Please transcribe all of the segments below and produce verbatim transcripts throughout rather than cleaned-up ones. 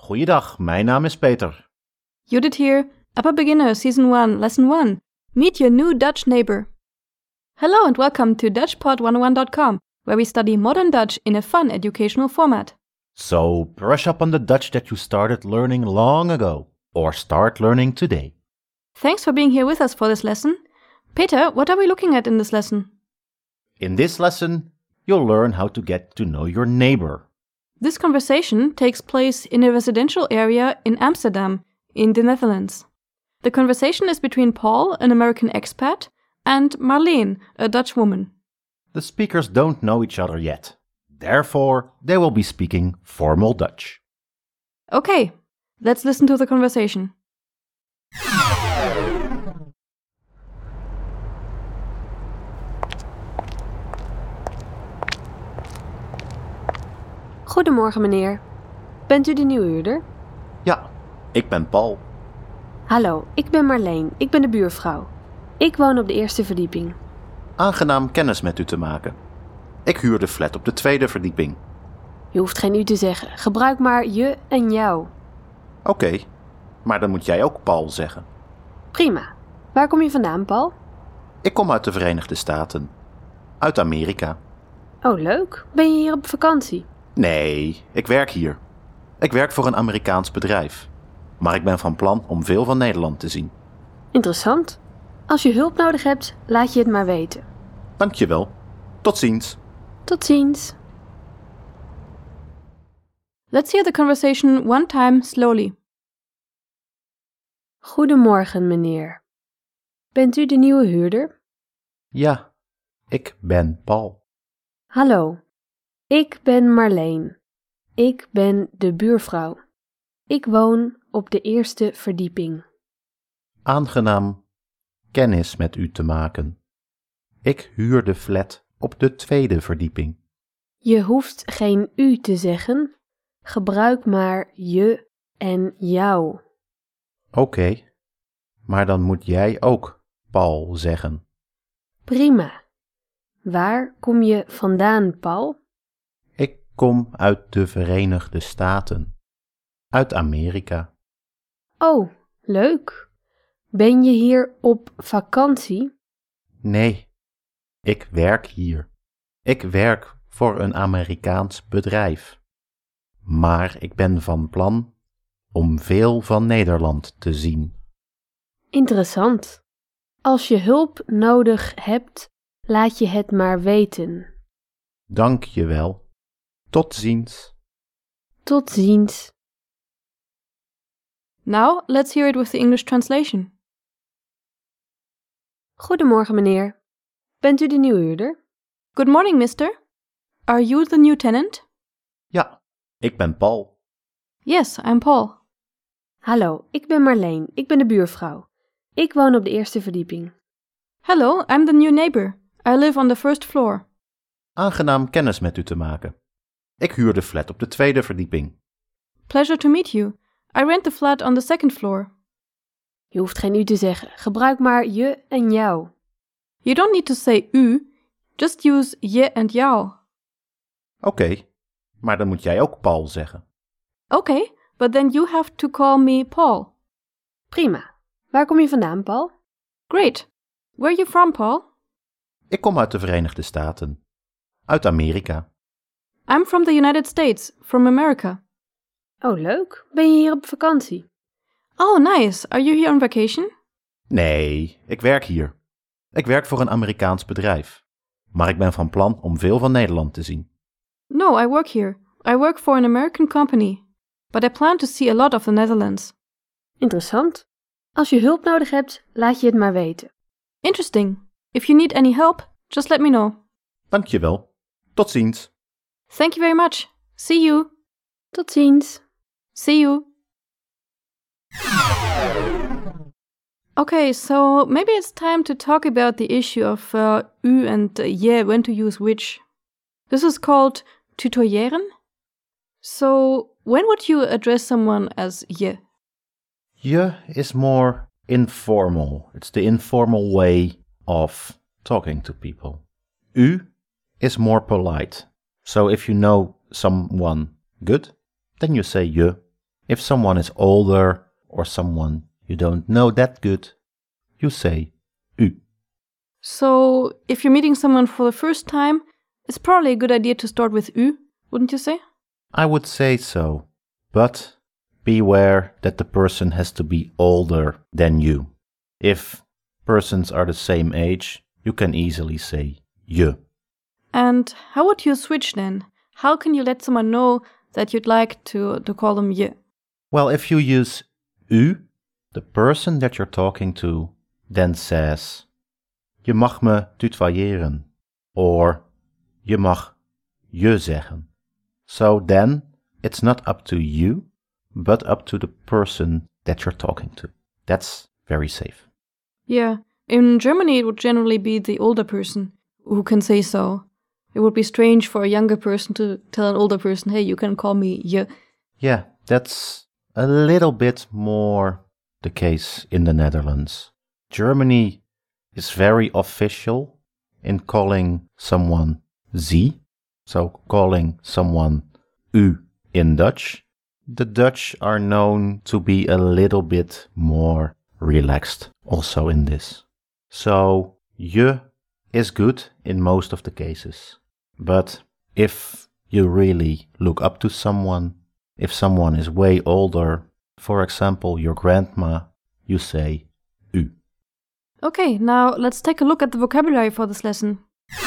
Goeiedag, mijn naam is Peter. Judith here, Upper Beginner Season one, Lesson one. Meet your new Dutch neighbor. Hello and welcome to Dutch Pod one oh one dot com, where we study modern Dutch in a fun educational format. So, brush up on the Dutch that you started learning long ago, or start learning today. Thanks for being here with us for this lesson. Peter, what are we looking at in this lesson? In this lesson, you'll learn how to get to know your neighbor. This conversation takes place in a residential area in Amsterdam, in the Netherlands. The conversation is between Paul, an American expat, and Marleen, a Dutch woman. The speakers don't know each other yet. Therefore, they will be speaking formal Dutch. Okay, let's listen to the conversation. Goedemorgen, meneer. Bent u de nieuwe huurder? Ja, ik ben Paul. Hallo, ik ben Marleen. Ik ben de buurvrouw. Ik woon op de eerste verdieping. Aangenaam kennis met u te maken. Ik huur de flat op de tweede verdieping. Je hoeft geen u te zeggen. Gebruik maar je en jou. Oké, okay, maar dan moet jij ook Paul zeggen. Prima. Waar kom je vandaan, Paul? Ik kom uit de Verenigde Staten. Uit Amerika. Oh, leuk. Ben je hier op vakantie? Nee, ik werk hier. Ik werk voor een Amerikaans bedrijf. Maar ik ben van plan om veel van Nederland te zien. Interessant. Als je hulp nodig hebt, laat je het maar weten. Dankjewel. Tot ziens. Tot ziens. Let's hear the conversation one time slowly. Goedemorgen, meneer. Bent u de nieuwe huurder? Ja, ik ben Paul. Hallo, ik ben Marleen. Ik ben de buurvrouw. Ik woon op de eerste verdieping. Aangenaam kennis met u te maken. Ik huur de flat op de tweede verdieping. Je hoeft geen u te zeggen. Gebruik maar je en jou. Oké, okay, maar dan moet jij ook Paul zeggen. Prima. Waar kom je vandaan, Paul? Ik kom uit de Verenigde Staten. Uit Amerika. Oh, leuk. Ben je hier op vakantie? Nee, ik werk hier. Ik werk voor een Amerikaans bedrijf. Maar ik ben van plan om veel van Nederland te zien. Interessant. Als je hulp nodig hebt, laat je het maar weten. Dank je wel. Tot ziens. Tot ziens. Now, let's hear it with the English translation. Goedemorgen, meneer. Bent u de nieuwe huurder? Good morning, mister. Are you the new tenant? Ja, ik ben Paul. Yes, I'm Paul. Hallo, ik ben Marleen. Ik ben de buurvrouw. Ik woon op de eerste verdieping. Hello, I'm the new neighbor. I live on the first floor. Aangenaam kennis met u te maken. Ik huur de flat op de tweede verdieping. Pleasure to meet you. I rent the flat on the second floor. Je hoeft geen u te zeggen. Gebruik maar je en jou. You don't need to say u. Just use je and jou. Oké, okay, maar dan moet jij ook Paul zeggen. Okay, but then you have to call me Paul. Prima. Waar kom je vandaan, Paul? Great. Where are you from, Paul? Ik kom uit de Verenigde Staten. Uit Amerika. I'm from the United States, from America. Oh, leuk. Ben je hier op vakantie? Oh, nice. Are you here on vacation? Nee, ik werk hier. Ik werk voor een Amerikaans bedrijf. Maar ik ben van plan om veel van Nederland te zien. No, I work here. I work for an American company. But I plan to see a lot of the Netherlands. Interessant. Als je hulp nodig hebt, laat je het maar weten. Interesting. If you need any help, just let me know. Dank je wel. Tot ziens. Thank you very much. See you. Tot ziens. See you. Okay, so maybe it's time to talk about the issue of uh, u and uh, je, when to use which. This is called tutoyeren. So, when would you address someone as je? Je is more informal. It's the informal way of talking to people. U is more polite. So if you know someone good, then you say je. If someone is older or someone you don't know that good, you say u. So, if you're meeting someone for the first time, it's probably a good idea to start with u, wouldn't you say? I would say so, but beware that the person has to be older than you. If persons are the same age, you can easily say je. And how would you switch then? How can you let someone know that you'd like to, to call them je? Well, if you use u, the person that you're talking to then says, je mag me tutoyeren, or je mag je zeggen. So then, it's not up to you, but up to the person that you're talking to. That's very safe. Yeah, in Germany it would generally be the older person who can say so. It would be strange for a younger person to tell an older person, hey, you can call me je. Yeah, that's a little bit more the case in the Netherlands. Germany is very official in calling someone Sie, so calling someone u in Dutch. The Dutch are known to be a little bit more relaxed also in this. So je is good in most of the cases. But if you really look up to someone, if someone is way older, for example your grandma, you say u. Okay, now let's take a look at the vocabulary for this lesson.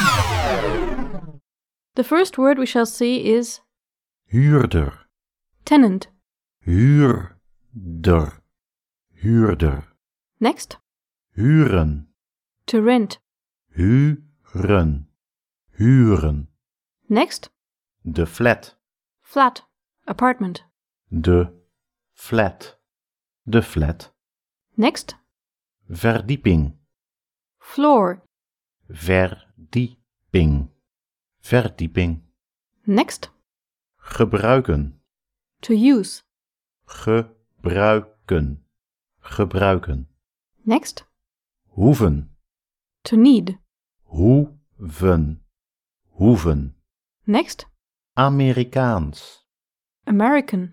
The first word we shall see is Huurder. tenant. Huurder. Huurder. Next, Huren. to rent. Huren. Huren. Next, De flat. flat, apartment. De flat. De flat. Next, Verdieping. floor. Verdieping. Verdieping. Next, Gebruiken. to use. Gebruiken. Gebruiken. Next, Hoeven. to need. Hoeven. Hoeven. Next, Amerikaans. American.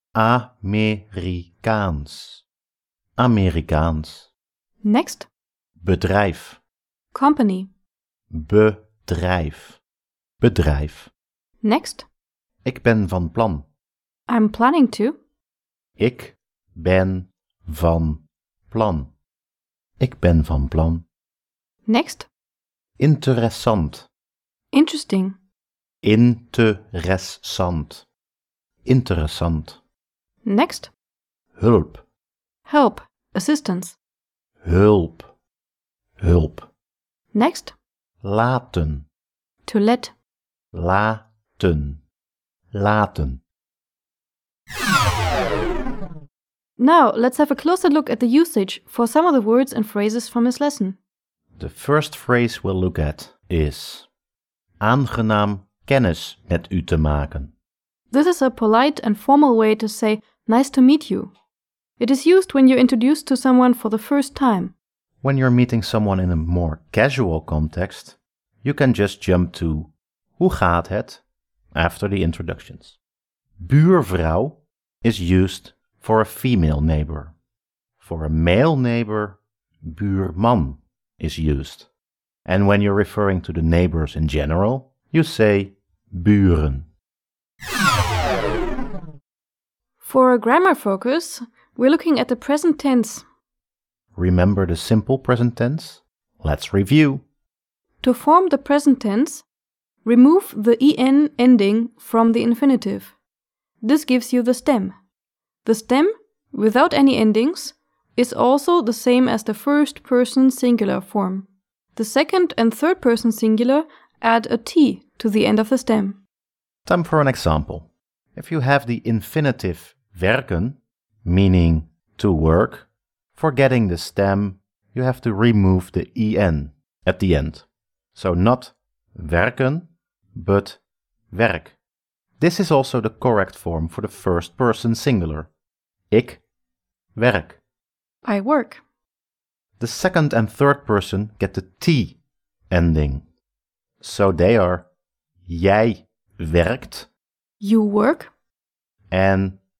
Amerikaans. Amerikaans. Next, Bedrijf. company. Bedrijf. Bedrijf. Next, Ik ben van plan. I'm planning to. Ik ben van plan. Ik ben van plan. Next, Interessant. interesting. Interessant. Interessant. Next, Hulp. help, assistance. Hulp. Hulp. Next, Laten. to let. Laten. Laten. Now, let's have a closer look at the usage for some of the words and phrases from this lesson. The first phrase we'll look at is aangenaam kennis met u te maken. This is a polite and formal way to say, nice to meet you. It is used when you're introduced to someone for the first time. When you're meeting someone in a more casual context, you can just jump to hoe gaat het after the introductions. Buurvrouw is used for a female neighbor. For a male neighbor, buurman is used. And when you're referring to the neighbors in general, you say buren. For a grammar focus, we're looking at the present tense. Remember the simple present tense? Let's review. To form the present tense, remove the en ending from the infinitive. This gives you the stem. The stem, without any endings, is also the same as the first person singular form. The second and third person singular add a t to the end of the stem. Time for an example. If you have the infinitive werken, meaning to work, for getting the stem, you have to remove the en at the end. So not werken, but werk. This is also the correct form for the first person singular. Ik werk. I work. The second and third person get the t ending. So they are jij werkt You work. en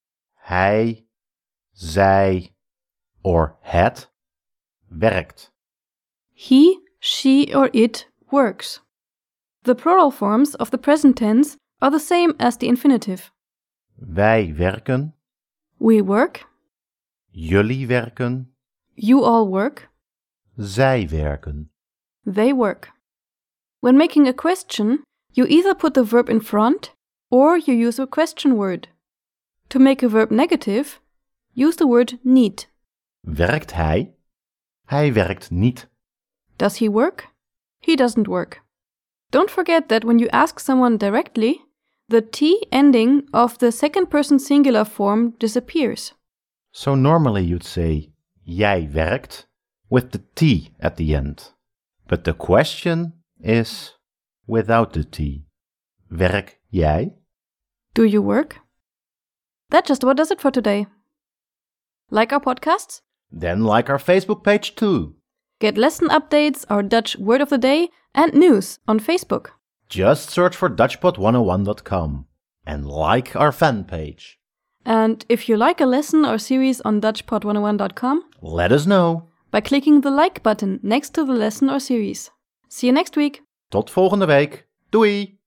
hij, zij or het werkt. He, she, or it works. The plural forms of the present tense are the same as the infinitive. Wij werken, We work. jullie werken, You all work. zij werken. They work. When making a question, you either put the verb in front or you use a question word. To make a verb negative, use the word niet. Werkt hij? Hij werkt niet. Does he work? He doesn't work. Don't forget that when you ask someone directly, the T ending of the second person singular form disappears. So normally you'd say, jij werkt, with the T at the end. But the question is without the T. Werk jij? Do you work? That just about does it for today. Like our podcasts? Then like our Facebook page too. Get lesson updates, our Dutch word of the day, and news on Facebook. Just search for Dutchpod one oh one dot com and like our fan page. And if you like a lesson or series on Dutchpod one oh one dot com, Let us know. by clicking the like button next to the lesson or series. See you next week. Tot volgende week. Doei!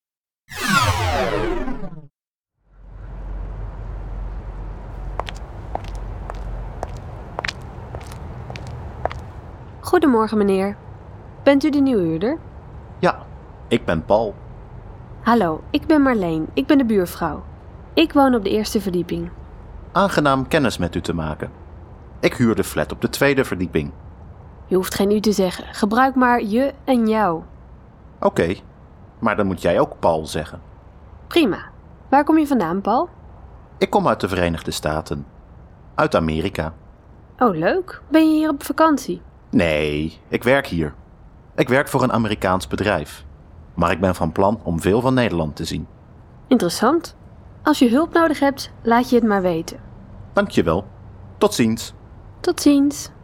Goedemorgen, meneer. Bent u de nieuwhuurder? Ja, ik ben Paul. Hallo, ik ben Marleen. Ik ben de buurvrouw. Ik woon op de eerste verdieping. Aangenaam kennis met u te maken. Ik huur de flat op de tweede verdieping. Je hoeft geen u te zeggen. Gebruik maar je en jou. Oké, maar dan moet jij ook Paul zeggen. Prima. Waar kom je vandaan, Paul? Ik kom uit de Verenigde Staten. Uit Amerika. Oh, leuk. Ben je hier op vakantie? Nee, ik werk hier. Ik werk voor een Amerikaans bedrijf. Maar ik ben van plan om veel van Nederland te zien. Interessant. Als je hulp nodig hebt, laat je het maar weten. Dankjewel. Tot ziens. Tot ziens.